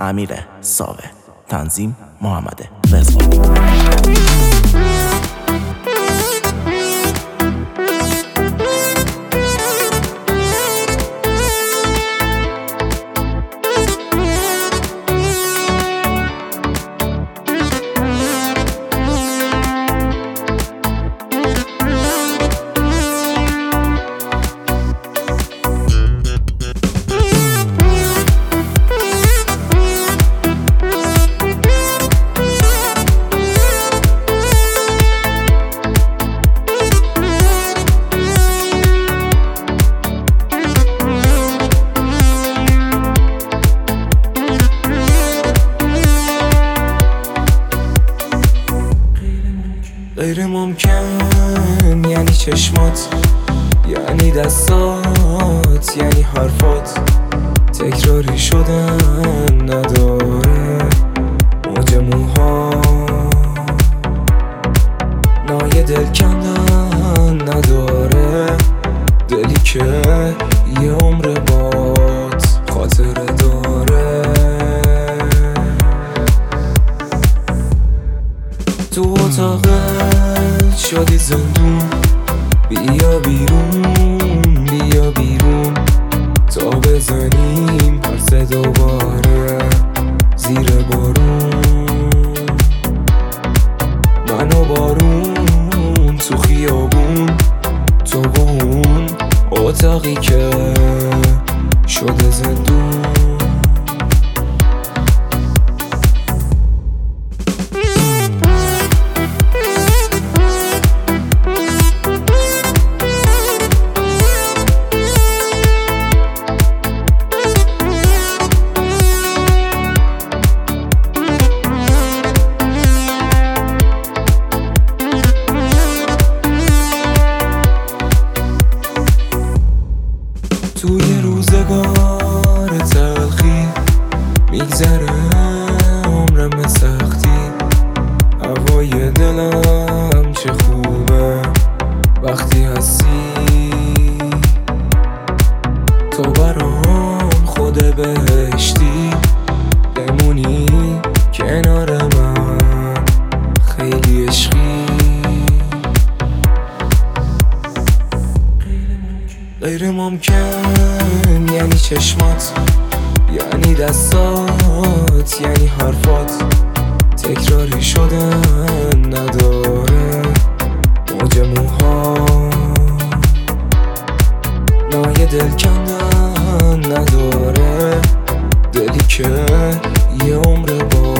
امیر ساوه، تنظیم محمد رضوانی. غیر ممکن یعنی چشمات، یعنی دستات، یعنی حرفات تکراری شدن نداره. موج موها نای دل کندن نداره. دلی که یه عمر باد خاطره داره. تو اتاقت شدی زندون، بیا بیرون بیا بیرون تا بزنیم پرس دوباره زیر بارون. من و بارون تو خیابون، تو با اون اتاقی که شده زندون. توی روزگار تلخی میگذره عمرم سختی. هوای دلم چه خوبه وقتی هستی. تو برام خود بهشتی، بمونی کنار من خیلی عشقی. غیر ممکن یعنی چشمات، یعنی دستات، یعنی حرفات تکراری شدن نداره. موج موها نای دل کندن نداره. دلی که یه عمر با